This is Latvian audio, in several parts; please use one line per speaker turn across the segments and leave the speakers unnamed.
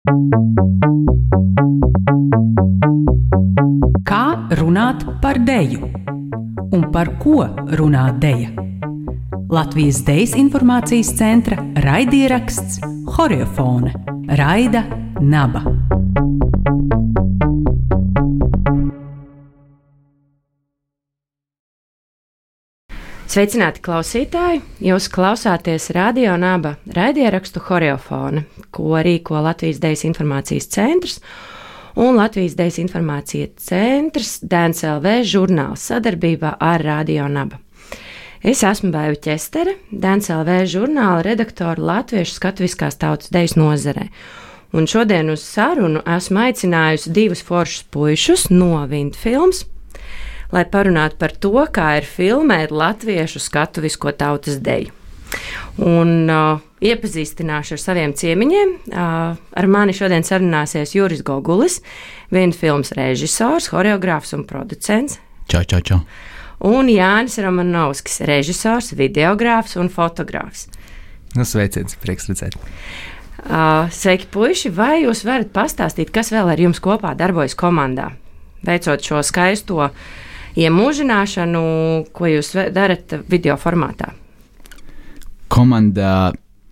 Kā runāt par deju? Un par ko runā deja? Latvijas Dejas informācijas centra raidieraksts Horiofone. Raida Naba.
Sveicināti klausītāji! Jūs klausāties Radio Naba raidierakstu Horiofone, ko rīko Latvijas Dejas informācijas centrs un Latvijas Dejas informācijas centrs DNCLV žurnāls sadarbībā ar Radio Naba. Es esmu Baiva Ķestere, DNCLV žurnāla redaktore latviešu skatuviskās tautas dejas nozarē. Un šodien uz sarunu esmu aicinājusi divus foršus puišus no Vintfilms, lai parunātu par to, kā ir filmēt latviešu skatuvisko tautas deju. Un iepazīstināšu ar saviem ciemiņiem. Ar mani šodien sarunāsies Juris Gogulis, Vintfilms režisors, horeogrāfs un producents.
Čau.
Un Jānis Romanovskis, režisors, videogrāfs un fotogrāfs.
Sveiciens, prieks redzēt.
Sveiki, puiši! Vai jūs varat pastāstīt, kas vēl ar jums kopā darbojas komandā, veicot šo skaisto iemūžināšanu, ko jūs darat video formātā?
Komandā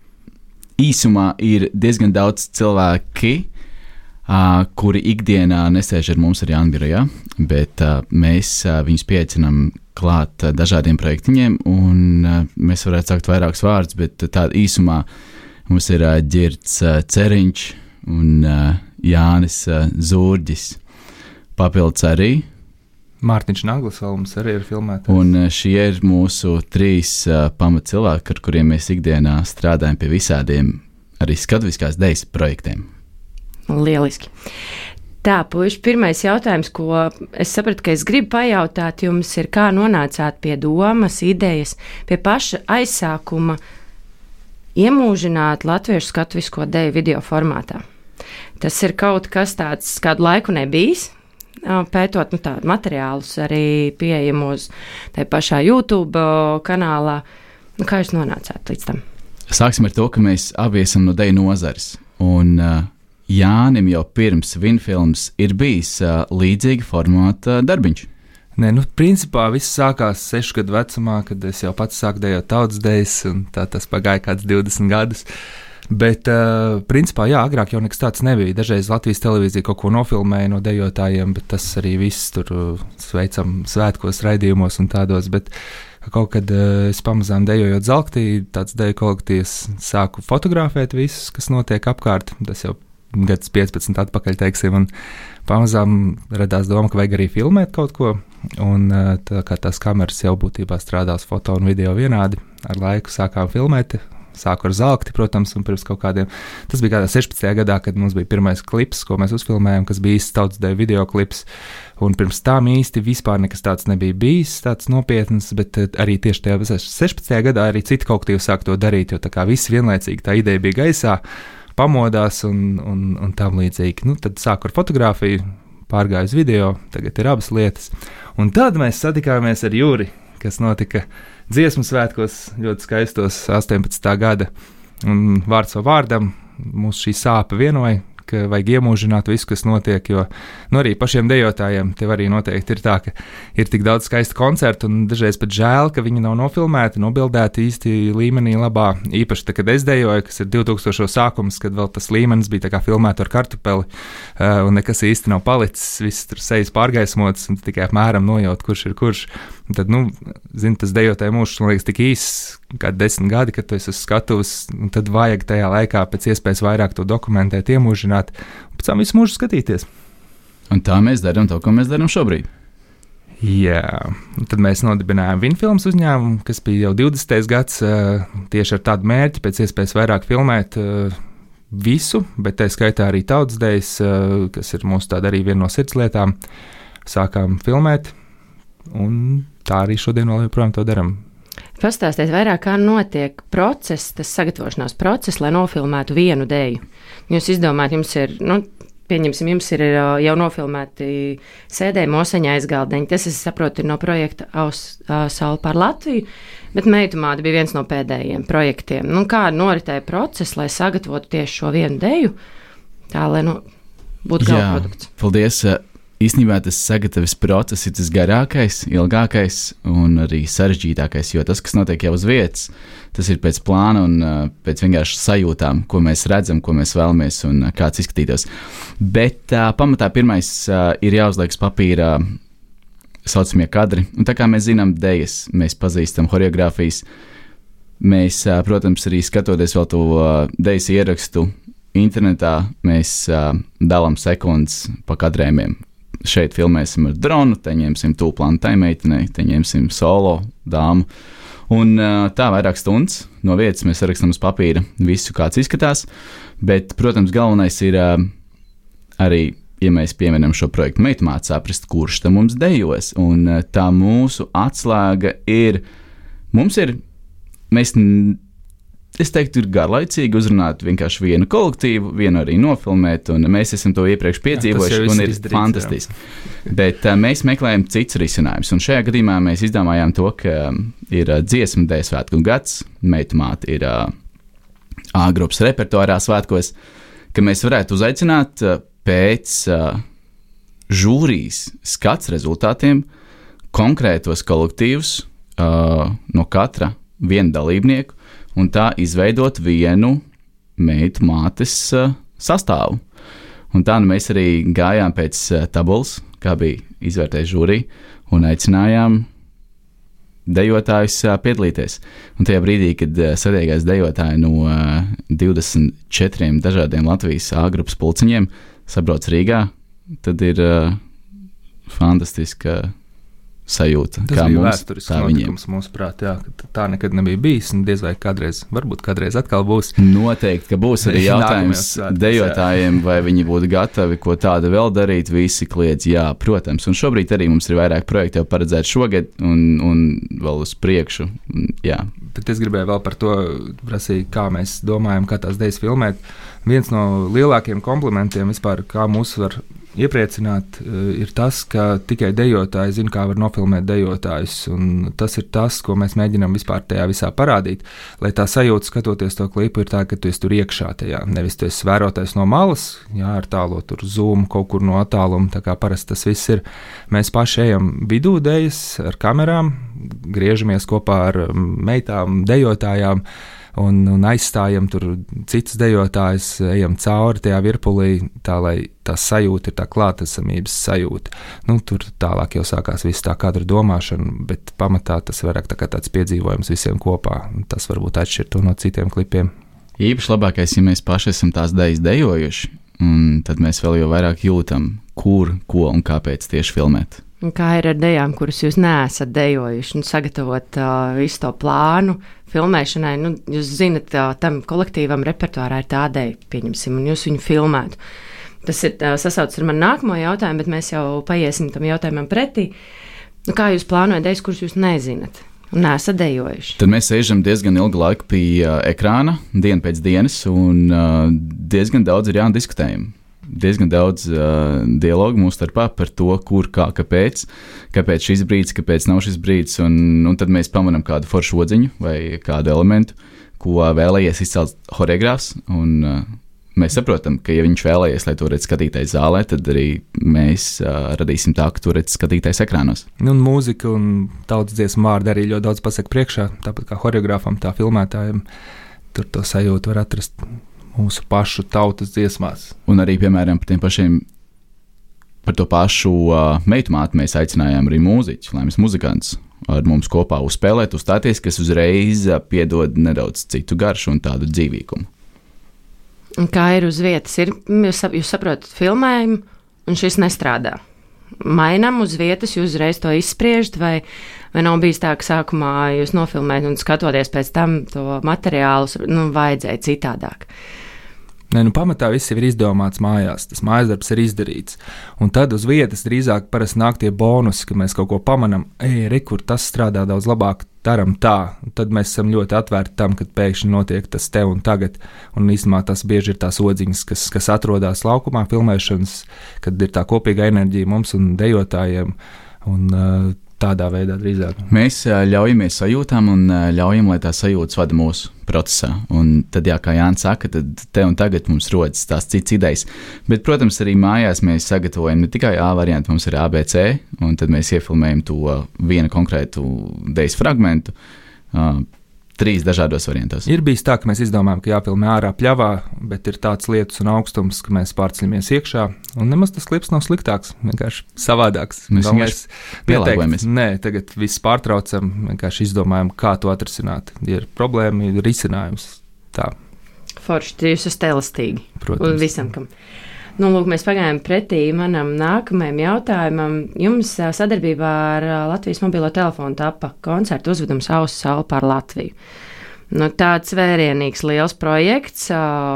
īsumā ir diezgan daudz cilvēki, kuri ikdienā nesēž ar mums arī Anbirajā, bet mēs viņus pieaicinām klāt dažādiem projektiņiem, un mēs varētu sākt vairākus vārdus, bet tā īsumā mums ir Ģirds Ceriņš un Jānis Zūrģis. Papildus arī
Mārtiņš Naglis vēl mums arī ir filmētājs.
Un šie ir mūsu trīs pamatcilvēki, ar kuriem mēs ikdienā strādājam pie visādiem arī skatuviskās dejas projektiem.
Lieliski. Tā, puiši, pirmais jautājums, ko es sapratu, ka es gribu pajautāt jums, ir, kā nonācāt pie domas, idejas, pie paša aizsākuma iemūžināt latviešu skatuvisko deju video formātā. Tas ir kaut kas tāds, kādu laiku nebijis, pētot tādu materiālus arī pieejamos tai pašā YouTube kanālā. Kā jūs nonācāt līdz tam?
Sāksim ar to, ka mēs abi esam no deju nozares, un Jānim jau pirms Vintfilms ir bijis līdzīga formāta darbiņš.
Nē, principā viss sākās 6 gadu vecumā, kad es jau pats sāku dejot tautas dejas, un tā tas pagāja kāds 20 gadus. Bet, principā, jā, agrāk jau nekas tāds nebija. Dažreiz Latvijas televīzija kaut ko nofilmēja no dejotājiem, bet tas arī viss tur sveicam svētkos, raidījumos un tādos, bet kaut kad es pamazām dejojot Zelktī, tāds deju kolektīvs, sāku fotografēt visus, kas notiek apkārt. Tas jau gads 15 atpakaļ, teiksim, un pamazām radās doma, ka vajag arī filmēt kaut ko, un tā kā tās kameras jau būtībā strādās foto un video vienādi, ar laiku sākām filmēt, sāku ar Zelkti, protams, un pirms kaut kādiem, tas bija kādā 16. gadā, kad mums bija pirmais klips, ko mēs uzfilmējām, kas bija īsts tautas deju video klips, un pirms tām īsti vispār nekas tāds nebija bijis, tāds nopietns, bet arī tieši tajā 16. gadā arī citi kolektīvi sāk to darīt, jo tā kā visi vienlaicīgi tā ideja bija gaisā, pamodās un tam līdzīgi. Tad sāku ar fotografiju, pārgāju uz video, tagad ir abas lietas. Un tad mēs satikāmies ar Juri, kas notika dziesmu svētkos, ļoti skaistos 18. gada. Un vārds par vārdam mūs šī sāpe vienoja, ka vajag iemūžināt visu, kas notiek, jo arī pašiem dejotājiem tev arī noteikti ir tā, ka ir tik daudz skaistu koncertu, un dažreiz pat žēl, ka viņi nav nofilmēti, nobildēti īsti līmenī labā. Īpaši, kad es dejoju, kas ir 2000 sākums, kad vēl tas līmenis bija tā kā filmēt ar kartupeli, un nekas īsti nav palicis, viss tur sejas pārgaismots, un tikai apmēram nojaut, kurš ir kurš. Un tad, tas dejotāju mūžs, man liekas, tik īss, kā 10 gadi, kad tu esi uz skatuves, un tad vajag tajā laikā pēc iespējas vairāk to dokumentēt, iemūžināt, un pēc tam visu mūžu skatīties.
Un tā mēs darām to, ko mēs darām šobrīd.
Jā, un tad mēs nodibinājām Vintfilms uzņēmumu, kas bija jau 20. gads, tieši ar tādu mērķi, pēc iespējas vairāk filmēt visu, bet tā skaitā arī tautas dejas, kas ir mūsu tāda arī viena no sirdslietām, sākām filmēt, un tā arī šodien vēl joprojām to darām.
Pastāstiet vairāk, kā notiek process, tas sagatavošanās process, lai nofilmētu vienu deju. Jūs izdomājat, jums ir, pieņemsim, jums ir jau nofilmēti sēdējumi Oseņa aizgaldeņi. Tas, es saprotu, ir no projekta Saule pār Latviju, bet Meitu māte bija viens no pēdējiem projektiem. Kā noritēja process, lai sagatavotu tieši šo vienu deju tā lai būtu gala produkts.
Paldies! Īstenībā tas sagatavas process ir tas garākais, ilgākais un arī sarežģītākais, jo tas, kas notiek jau uz vietas, tas ir pēc plāna un pēc vienkārši sajūtām, ko mēs redzam, ko mēs vēlamies un kāds izskatītos. Bet pamatā pirmais ir jāuzliek uz papīra saucamie kadri, un tā kā mēs zinām dejas, mēs pazīstam choreogrāfijas, mēs, protams, arī skatoties vēl to dejas ierakstu internetā, mēs dalām sekundes pa kadrējumiem. Šeit filmēsim ar dronu, te ņemsim tūplānu tai meitenei, te ņemsim solo dāmu. Un tā vairāk stundas no vietas mēs rakstam uz papīra visu, kāds izskatās, bet, protams, galvenais ir arī, ja mēs pieminam šo projektu Meitumāte, saprast, kurš tam mums dejos, un tā mūsu atslēga ir, es teiktu, ir garlaicīgi uzrunāt vienkārši vienu kolektīvu, vienu arī nofilmēt, un mēs esam to iepriekš piedzīvojuši, un ir fantastiski. Bet mēs meklējam cits risinājums, un šajā gadījumā mēs izdomājām to, ka ir dziesmu dēļ svētku gads, Meitumāte ir A grupas repertuārā svētkos, ka mēs varētu uzaicināt pēc žūrijas skats rezultātiem konkrētos kolektīvus no katra viena dalībnieku, un tā izveidot vienu Meitumātes sastāvu. Un tā mēs arī gājām pēc tabulas, kā bija izvērtējis žūrija, un aicinājām dejotājus piedalīties. Un tajā brīdī, kad satiekās dejotāji no 24 dažādiem Latvijas A grupas pulciņiem, sabrauc Rīgā, tad ir fantastiska sajūta.
Tas bija vēsturisks notikums mūsuprāt, ka tā nekad nebija bijis, un diez vai varbūt kādreiz atkal būs.
Noteikti, ka būs arī jautājums dejotājiem, vai viņi būtu gatavi ko tādu vēl darīt, visi kliedz, jā, protams, un šobrīd arī mums ir vairāk projekti jau paredzēt šogad, un vēl uz priekšu, jā.
Bet es gribēju vēl par to prasīt, kā mēs domājam, kā tās dejas filmēt. Viens no lielākiem komplimentiem vispār, kā mūs var iepriecināt, ir tas, ka tikai dejotāji zina, kā var nofilmēt dejotājus, un tas ir tas, ko mēs mēģinām vispār tajā visā parādīt, lai tā sajūta, skatoties to klipu, ir tā, ka tu esi tur iekšā tajā, nevis tu esi vērotājs no malas, jā, ar tālo tur zoomu kaut kur no attāluma, tā kā parasti tas viss ir. Mēs paši ejam vidū dejas ar kamerām, griežamies kopā ar meitām, dejotājām, un aizstājam tur citas dejotājas, ejam cauri tajā virpulī, tā lai tā sajūta ir tā klātesamības sajūta. Tur tālāk jau sākās viss tā kadra domāšana, bet pamatā tas vairāk tā kā tāds piedzīvojums visiem kopā. Tas varbūt atšķir to no citiem klipiem.
Īpaši labākais, ja mēs paši esam tās dejas dejojuši, un tad mēs vēl jau vairāk jūtam, kur, ko un kāpēc tieši filmēt.
Un kā ir ar dejām, kuras jūs neesat dejojuši, un sagatavot visu to plānu filmēšanai? Jūs zinat, tam kolektīvam repertuārā ir tā deja, pieņemsim, un jūs viņu filmētu. Tas ir sasaucas ar manu nākamo jautājumu, bet mēs jau paiesim tam jautājumam pretī. Kā jūs plānojat dejas, kuras jūs nezinat un neesat dejojuši?
Tad mēs sēžam diezgan ilgu laiku pie ekrāna, dienu pēc dienas, un diezgan daudz ir jādiskutējam. Diezgan daudz dialogu mūsu starpā par to, kur, kā, kāpēc šis brīdis, kāpēc nav šis brīdis, un tad mēs pamanām kādu foršu odziņu vai kādu elementu, ko vēlējies izcelt choreogrāfs, un mēs saprotam, ka, ja viņš vēlējies, lai to redz skatītājs zālē, tad arī mēs radīsim tā, ka to redz skatītājs ekrānos.
Un mūzika un tautas dziesmu vārdi arī ļoti daudz pasaka priekšā, tāpat kā choreogrāfam, tā filmētājiem, tur to sajūtu var atrast mūsu pašu tautas dziesmās.
Un arī, piemēram, par to pašu Meitumāti mēs aicinājām arī mūziķus, laimes muzikantus ar mums kopā uzspēlēt, uzstāties, kas uzreiz piedod nedaudz citu garšu un tādu dzīvīgumu.
Un kā ir uz vietas? Jūs saprotat filmējumu, un šis nestrādā. Mainām uz vietas, jūs uzreiz to izspriežat, vai nav bijis tā, ka sākumā jūs nofilmējat un skatoties pēc tam to materiālus, vajadzēja citādāk?
Pamatā viss ir izdomāts mājās, tas mājas darbs ir izdarīts. Un tad uz vietas drīzāk parasti nāk tie bonusi, ka mēs kaut ko pamanām, kur tas strādā daudz labāk, daram tā. Un tad mēs esam ļoti atvērti tam, kad pēkšņi notiek tas te un tagad. Un īstenībā tas bieži ir tās odziņas, kas atrodas laukumā filmēšanas, kad ir tā kopīga enerģija mums un dejotājiem. Un tādā veidā drīzāk.
Mēs ļaujamies sajūtām un ļaujam, lai tā sajūtas vada mūsu procesā. Un tad, jā, kā Jānis saka, tad te un tagad mums rodas tās citas idejas. Bet, protams, arī mājās mēs sagatavojam ne tikai A variantu, mums ir ABC, un tad mēs iefilmējam to vienu konkrētu dejas fragmentu. 3 dažādos variantos.
Ir bijis tā, ka mēs izdomājam, ka jāfilmē ārā pļavā, bet ir tāds lietus un augstums, ka mēs pārceļamies iekšā, un nemaz tas klips nav sliktāks, vienkārši savādāks.
Mēs vienkārši pielāgojamies.
Nē, tagad viss pārtraucam, vienkārši izdomājam, kā to atrisināt. Ir problēma, ir risinājums. Tā.
Forši, jūs esat elastīgi.
Protams.
Visam, kam. Nu, lūk, mēs pagājām pretī manam nākamajam jautājumam. Jums sadarbībā ar Latvijas mobilo telefonu tapa koncertu uzvedums Ausu saule pār Latviju. Nu, tāds vērienīgs liels projekts,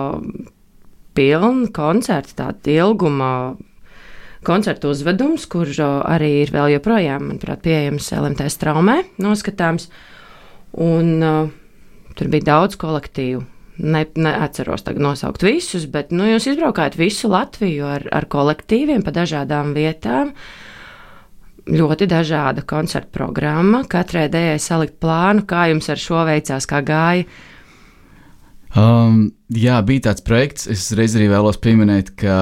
pilna koncerta, tāda ilguma koncertu uzvedums, kur arī ir vēl joprojām, manuprāt, pieejams LMT straumē noskatāms. Un tur bija daudz kolektīvu. Neatceros tagad nosaukt visus, bet jūs izbraukājat visu Latviju ar kolektīviem pa dažādām vietām. Ļoti dažāda koncerta programma. Katrai dejai salikt plānu, kā jums ar šo veicās, kā gāja.
Jā, bija tāds projekts. Es reiz arī vēlos pieminēt, ka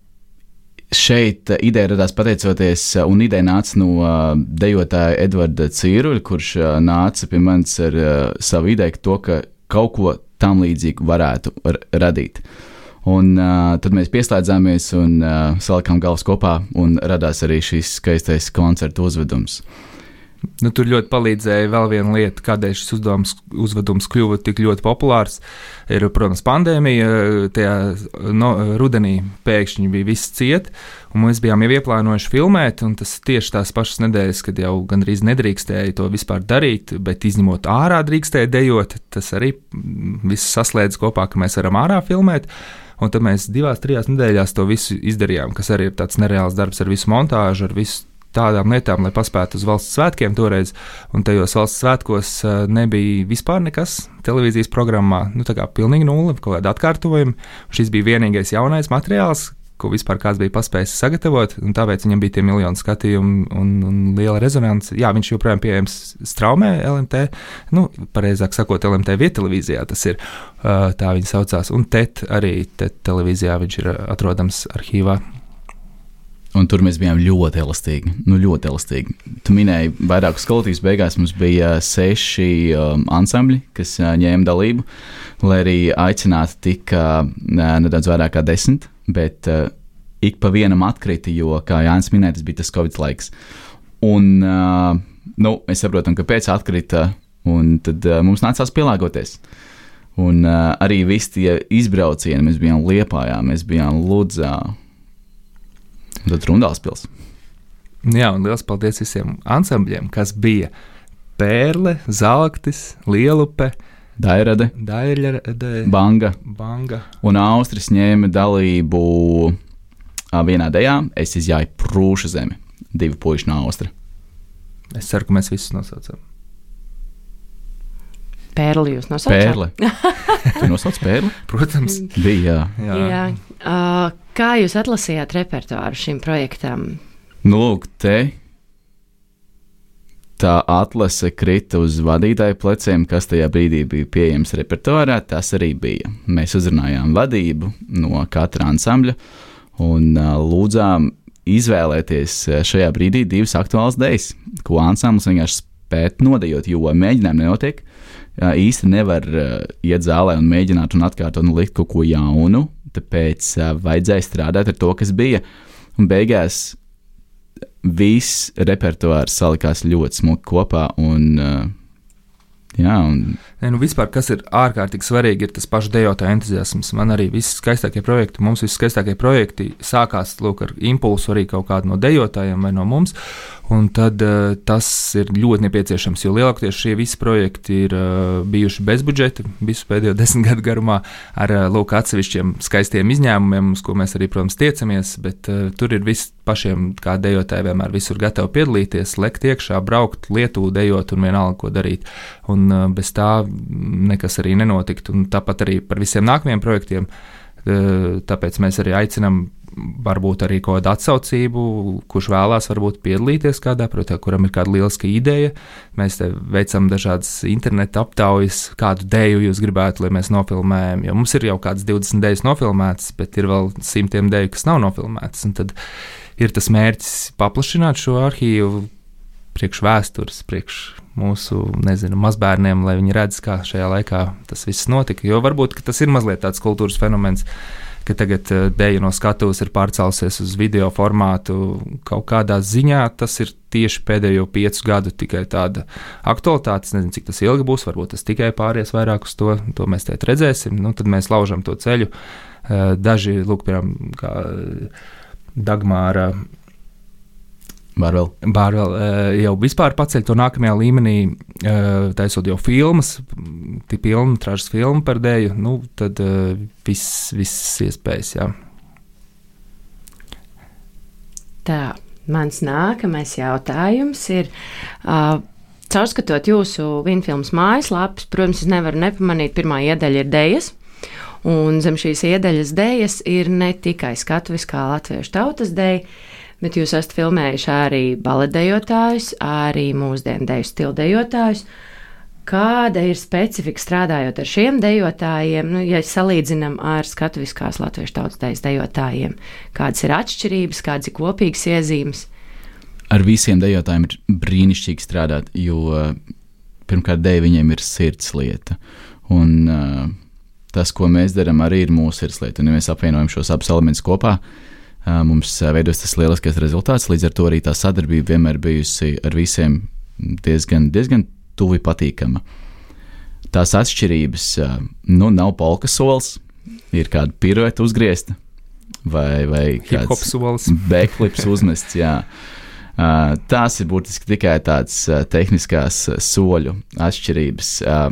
šeit ideja radās pateicoties, un ideja nāca no dejotāja Edvarda Cīruļa, kurš nāca pie manis ar savu ideju, to, ka kaut ko tam līdzīgu varētu radīt. Un tad mēs pieslēdzāmies un salikām galvas kopā, un radās arī šis skaistais koncertu uzvedums.
Nu, tur ļoti palīdzēja vēl viena lieta, kādēļ šis uzvedums kļuva tik ļoti populārs. Ir, protams, pandēmija, tajā rudenī pēkšņi bija viss ciet, un mēs bijām jau ieplānojuši filmēt, un tas tieši tās pašas nedēļas, kad jau gandrīz nedrīkstēja to vispār darīt, bet izņemot ārā drīkstēja dejot, tas arī viss saslēdz kopā, ka mēs varam ārā filmēt. Un tad mēs 2-3 nedēļās to visu izdarījām, kas arī ir tāds nereāls darbs ar visu montāžu, ar visu tādām lietām, lai paspētu uz valsts svētkiem toreiz, un tajos valsts svētkos nebija vispār nekas televīzijas programmā, tā kā pilnīgi nulle, kaut kāda atkārtojuma. Šis bija vienīgais jaunais materiāls, ko vispār kāds bija paspējis sagatavot, un tāpēc viņam bija tie miljoni skatījumu un liela rezonance. Jā, viņš joprojām pieejams straumē LMT, pareizāk sakot, LMT viettelevīzijā tas ir, tā viņa saucās, un TET televīzijā viņš ir atrodams arhīvā.
Un tur mēs bijām ļoti elastīgi. Ļoti elastīgi. Tu minēji vairākus kolektīvus, beigās mums bija 6 ansambļi, kas ņēma dalību, lai arī aicināti tika nedaudz vairāk kā 10, bet ik pa vienam atkrita, jo, kā Jānis minēja, tas bija tas Covid laiks. Un mēs saprotam, ka pēc atkrita, un tad mums nācās pielāgoties. Un arī visi tie izbraucieni, mēs bijām Liepājā, mēs bijām Ludzā, tad Rundālspils.
Jā, un liels paldies visiem ansambļiem, kas bija Pērle, Zalaktis, Lielupe,
Dairade, Banga. Un Austris ņēma dalību vienā dejā. Es izjāju Prūša zemi. 2 puiši no Austra.
Es
ceru, ka mēs visus nosaucam.
Pērli jūs nosaucāt?
Pērli. Tu nosauc Pērli?
Protams.
Bija,
jā. Kā jūs atlasījāt repertuāru šim projektam?
Lūk, tā atlase krita uz vadītāju pleciem, kas tajā brīdī bija pieejams repertuārā, tas arī bija. Mēs uzrunājām vadību no katra ansambļa un lūdzām izvēlēties šajā brīdī 2 aktuālas dejas, ko ansamblis vienkārši spēt nodejot, jo mēģinājumi nenotiek. Īsti nevar iet zālē un mēģināt un atkārtot un likt kaut ko jaunu, tāpēc vajadzēja strādāt ar to, kas bija. Un beigās viss repertuārs salikās ļoti smuki kopā un
vispār, kas ir ārkārtīgi svarīgi, ir tas pašs dejotāja entuziasms. Man arī mums visskaistākie projekti sākās ar impulsu arī kaut kādu no dejotājiem vai no mums, un tad tas ir ļoti nepieciešams, jo lielākoties šie visi projekti ir bijuši bez budžeta, visu pēdējo 10 gadu garumā ar atsevišķiem skaistiem izņēmumiem, uz ko mēs arī, protams, tiecamies, bet tur ir viss pašiem, kā dejotāji vienmēr visur gatavi piedalīties, lekt iekšā, braukt, Lietuvu dejot un vienalga, ko darīt. Un bez tā nekas arī nenotikt, un tāpat arī par visiem nākamajiem projektiem, tāpēc mēs arī aicinām varbūt arī kaut kādu atsaucību, kurš vēlās varbūt piedalīties kādā projektā, kuram ir kāda lieliska ideja. Mēs te veicam dažādas interneta aptaujas, kādu deju jūs gribētu, lai mēs nofilmējam, jo mums ir jau kādas 20 dejas nofilmētas, bet ir vēl 100 deju, kas nav nofilmētas, un tad ir tas mērķis paplašināt šo arhīvu priekš vēstures, priekš mūsu, mazbērniem, lai viņi redz, kā šajā laikā tas viss notika. Jo varbūt tas ir mazliet tāds kultūras fenomens, ka tagad deja no skatuves ir pārcēlusies uz video formātu. Kaut kādā ziņā tas ir tieši pēdējo 5 gadu tikai tāda aktualitāte. Es nezinu, cik tas ilgi būs, varbūt tas tikai pāries vairāk uz to mēs tēt redzēsim. Tad mēs laužam to ceļu. Daži, piemēram, kā Dagmāra Bārvēl jau vispār paceļ to nākamajā līmenī, taisot jau filmas, pilnmetražas filmu par deju, tad viss iespējas, jā.
Tā, mans nākamais jautājums ir, caurskatot jūsu Vinfilms mājaslapas, protams, es nevaru nepamanīt, pirmā iedaļa ir dejas, un zem šīs iedaļas dejas ir ne tikai skatuviskā latviešu tautas deja, bet jūs esat filmējuši arī baletdejotājus, arī mūsdienu deju stildejotājus. Kāda ir specifika strādājot ar šiem dejotājiem, ja salīdzinām ar skatuviskās latviešu tautas dejas dejotājiem? Kādas ir atšķirības, kādas ir kopīgas iezīmes?
Ar visiem dejotājiem ir brīnišķīgi strādāt, jo pirmkārt deja viņiem ir sirdslieta. Un tas, ko mēs darām, arī ir mūsu sirdslieta. Un ja mēs apvienojam šos abus elementus kopā, mums veidos tas lieliskais rezultāts, līdz ar to arī tā sadarbība vienmēr bijusi ar visiem diezgan tuvi patīkama. Tās atšķirības, nav polka solis, ir kāda pirueta uzgriezta, vai kāds backflips uzmests, jā. Tās ir būtiski tikai tāds tehniskās soļu atšķirības.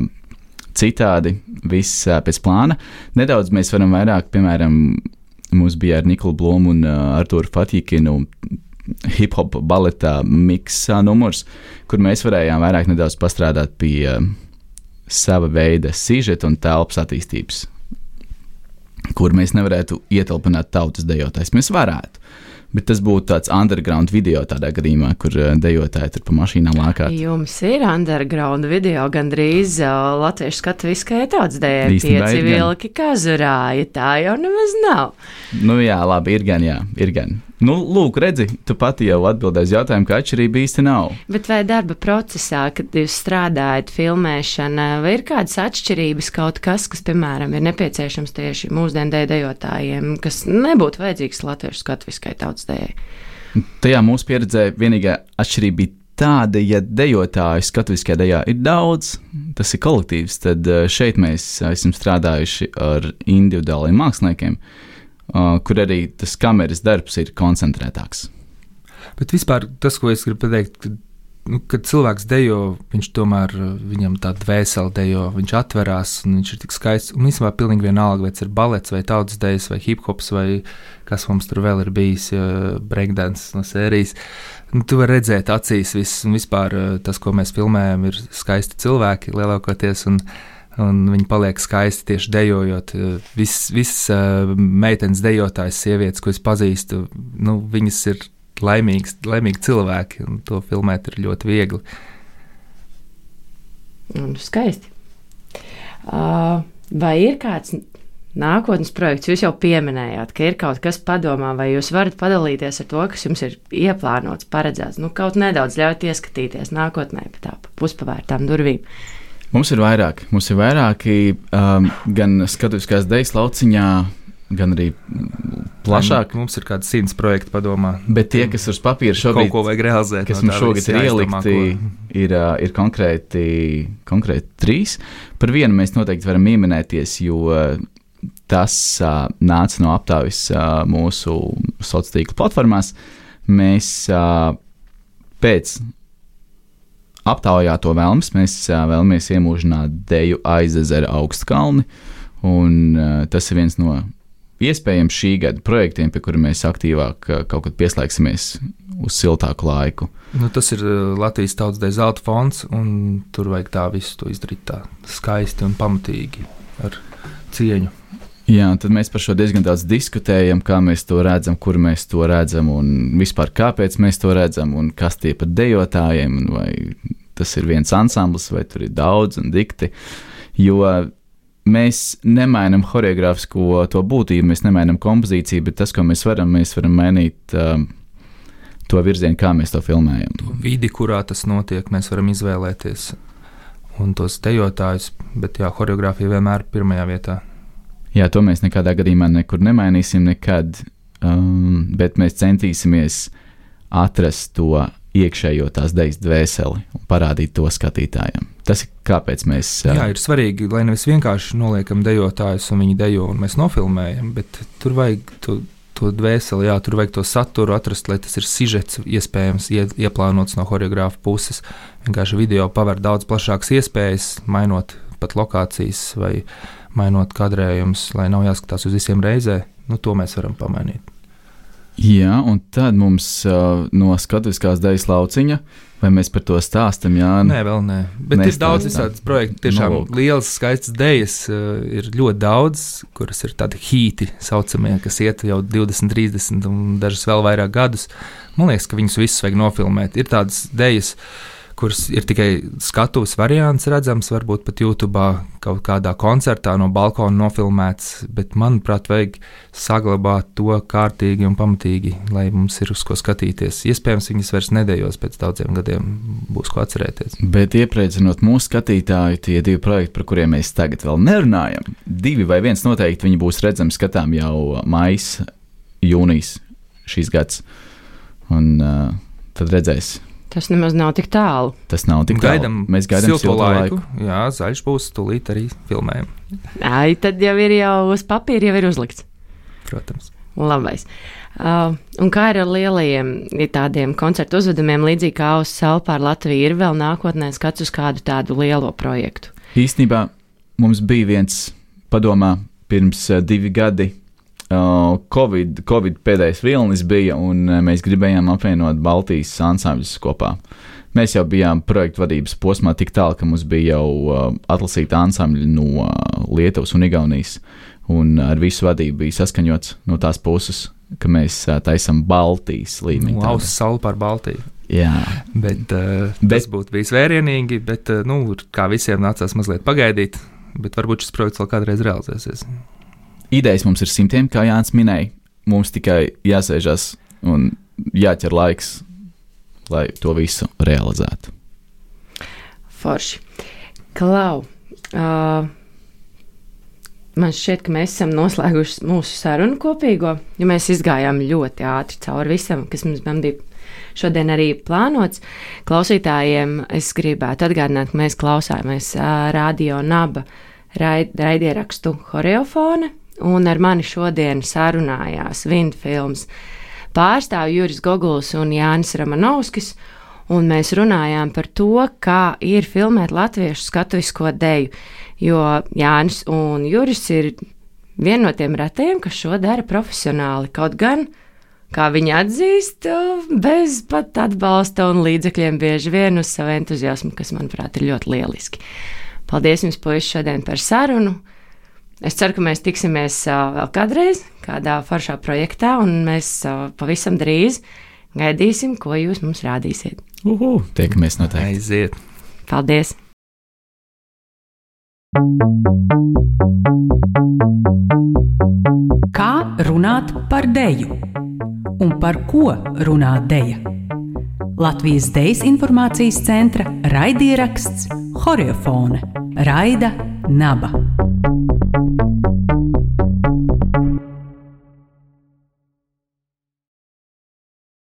Citādi viss pēc plāna. Nedaudz mēs varam vairāk, piemēram, mums bija ar Nikolu Blumu un Arturu Fatjikinu hip-hop baletā miksa numurs, kur mēs varējām vairāk nedaudz pastrādāt pie sava veida sižeta un telpas attīstības, kur mēs nevarētu ietilpināt tautas dejotājs. Mēs varētu, bet tas būtu tāds underground video tādā gadījumā, kur dejotāji tur pa mašīnām lākāt.
Jums ir underground video gandrīz latviešu skatuviskajai tautas dejai. 5 vilki kazurāja, tā jau nemaz nav.
Jā, labi, ir gan. Lūk, redzi, tu pati jau atbildēji uz jautājumu, ka atšķirība īsti nav.
Bet vai darba procesā, kad jūs strādājat filmēšana, vai ir kādas atšķirības kaut kas, piemēram, ir nepieciešams tieši mūsdienu dejotājiem, kas nebūtu vajadzīgs latviešu skatuviskai tautas dejai?
Tajā mūsu pieredzē vienīgā atšķirība bija tāda, ja dejotāju skatuviskajā dejā ir daudz, tas ir kolektīvs, tad šeit mēs esam strādājuši ar individuāliem māksliniekiem, kur arī tas kameras darbs ir koncentrētāks.
Bet vispār tas, ko es gribu pateikt, kad cilvēks dejo, viņš tomēr, viņam tā dvēsele dejo, viņš atverās un viņš ir tik skaists. Un īstenībā pilnīgi vienalga, vai tas ir balets, vai tautas dejas, vai hip-hops, vai kas mums tur vēl ir bijis, breakdance no sērijas. Tu vari redzēt acīs viss, un vispār tas, ko mēs filmējam, ir skaisti cilvēki lielākoties, un viņi paliek skaisti tieši dejojot. Viss meitenes dejotājs, sievietes, ko es pazīstu, viņas ir laimīgi cilvēki, un to filmēt ir ļoti viegli.
Skaisti. Vai ir kāds nākotnes projekts? Jūs jau pieminējāt, ka ir kaut kas padomā, vai jūs varat padalīties ar to, kas jums ir ieplānots, paredzēts, kaut nedaudz ļaut ieskatīties nākotnē pa tā puspavērtām durvīm?
Mums ir vairāki, gan skatuviskās dejas lauciņā, gan arī plašāk.
Mums ir kādi 100 projekti padomā.
Bet tie, kas uz papīra šobrīd,
kaut ko vajag realizēt,
kas mums šogad ir ielikti, ir konkrēti 3. Par vienu mēs noteikti varam pieminēties, jo tas nāca no aptaujas mūsu sociālo tīklu platformās. Mēs pēc aptaujāto vēlmes, mēs vēlamies iemūžināt deju aiz ezera Augstkalni, un tas ir viens no iespējams šī gada projektiem, pie kura mēs aktīvāk kaut kad pieslēgsimies uz siltāku laiku.
Tas ir Latvijas tautas deju zelta fonds, un tur vajag tā visu to izdarīt tā skaisti un pamatīgi ar cieņu.
Jā, un tad mēs par šo diezgan daudz diskutējam, kā mēs to redzam, kur mēs to redzam, un vispār kāpēc mēs to redzam, un kas tie par dejotājiem, un vai tas ir viens ansamblis, vai tur ir daudz un dikti, jo mēs nemainam horeogrāfisko to būtību, mēs nemainam kompozīciju, bet tas, ko mēs varam mainīt to virzienu, kā mēs to filmējam.
To vidi, kurā tas notiek, mēs varam izvēlēties, un tos dejotājus, bet jā, horeogrāfija vienmēr pirmajā vietā.
Jā, to mēs nekādā gadījumā nekur nemainīsim nekad, bet mēs centīsimies atrast to iekšējo tās dejas dvēseli un parādīt to skatītājiem. Tas ir kāpēc mēs...
Jā, ir svarīgi, lai nevis vienkārši noliekam dejotājus un viņi dejo un mēs nofilmējam, bet tur vajag to dvēseli, jā, tur vajag to saturu atrast, lai tas ir sižets iespējams ieplānots no horeogrāfa puses. Vienkārši video paver daudz plašākas iespējas, mainot pat lokācijas vai mainot kadrējumus, lai nav jāskatās uz visiem reizē, to mēs varam pamainīt.
Jā, un tad mums no skatuviskās dejas lauciņa, vai mēs par to stāstam, Jāni?
Nē, vēl nē, bet ir daudz visādas projekti, tiešām lielas, skaistas dejas, ir ļoti daudz, kuras ir tādi hīti saucamie, kas iet jau 20, 30 un dažas vēl vairāk gadus. Man liekas, ka viņus visus vajag nofilmēt. Ir tādas dejas, kuras ir tikai skatuves variants redzams, varbūt pat YouTube kaut kādā koncertā no balkona nofilmēts, bet, manuprāt, vajag saglabāt to kārtīgi un pamatīgi, lai mums ir uz ko skatīties. Iespējams, viņas vairs nedējos pēc daudziem gadiem, būs ko atcerēties.
Bet iepriecinot mūsu skatītāju, tie 2 projekti, par kuriem mēs tagad vēl nerunājam, 2 vai 1 noteikti viņi būs redzami skatām jau maijs, jūnijas šīs gads, un tad redzēs.
Tas nemaz nav tik tālu.
Tas nav tik tālu. Mēs gaidām silto laiku.
Jā, zaļš būs, tūlīt arī filmējam.
Ai, tad jau ir uz papīra jau ir uzlikts.
Protams.
Labais. Un kā ir ar lielajiem tādiem koncertu uzvedumiem, līdzīgi kā uz Salpār Latviju, ir vēl nākotnē skats uz kādu tādu lielo projektu?
Īstenībā mums bija viens padomā pirms 2 gadi. Covid pēdējais vilnis bija, un mēs gribējām apvienot Baltijas ansambļus kopā. Mēs jau bijām projektu vadības posmā tik tālu, ka mums bija jau atlasīta ansambļi no Lietuvas un Igaunijas, un ar visu vadību bija saskaņots no tās puses, ka mēs taisam Baltijas līmeni.
Lausa saule par Baltiju.
Jā.
Bet tas būtu bijis vērienīgi, bet kā visiem nācās mazliet pagaidīt, bet varbūt šis projekts vēl kādreiz realizēsies.
Idejas mums ir simtiem, kā Jānis minēja. Mums tikai jāsēžas un jāķer laiks, lai to visu realizētu.
Forši. Klau, man šķiet, ka mēs esam noslēguši mūsu sarunu kopīgo, jo mēs izgājām ļoti ātri cauri visam, kas mums bija šodien arī plānots. Klausītājiem es gribētu atgādināt, ka mēs klausāmies Radio Naba raidierakstu Horeofone. Un ar mani šodien sarunājās Vindfilms pārstāvji Juris Goguls un Jānis Ramanovskis, un mēs runājām par to, kā ir filmēt latviešu skatuvisko deju, jo Jānis un Juris ir viena no tiem retajiem, kas šo dara profesionāli, kaut gan, kā viņi atzīst, bez pat atbalsta un līdzekļiem bieži vien uz savu entuziasmu, kas, manuprāt, ir ļoti lieliski. Paldies jums, puiši, šodien par sarunu. Es ceru, ka mēs tiksimies vēl kādreiz, kādā foršā projektā, un mēs pavisam drīz gaidīsim, ko jūs mums rādīsiet.
Tiekamies noteikti.
Aiziet.
Paldies!
Kā runāt par deju? Un par ko runā deja? Latvijas Dejas informācijas centra raidieraksts Horeofone. Raida Naba.